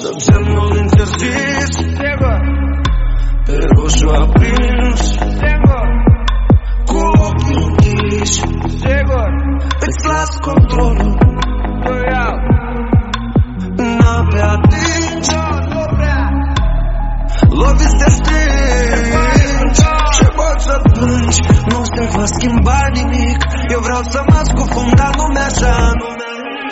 Sub semnul interzis, pe roșu aprins, cu ochii închiși, îți las controlul, n-ape atingi, loviți te strângi. Ce poți să plângi? Nu se va schimba nimic. Eu vreau să mă scufund, dar lumea așa nu